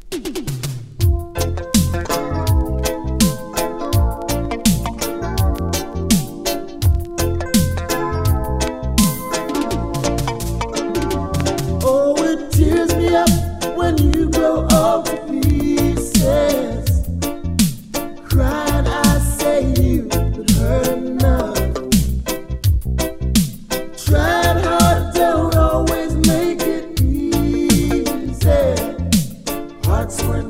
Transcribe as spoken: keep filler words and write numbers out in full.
Oh, it tears me up when you go all to pieces. Crying, I say you could hurt enough. Tried hard, don't always make it easy. Hearts were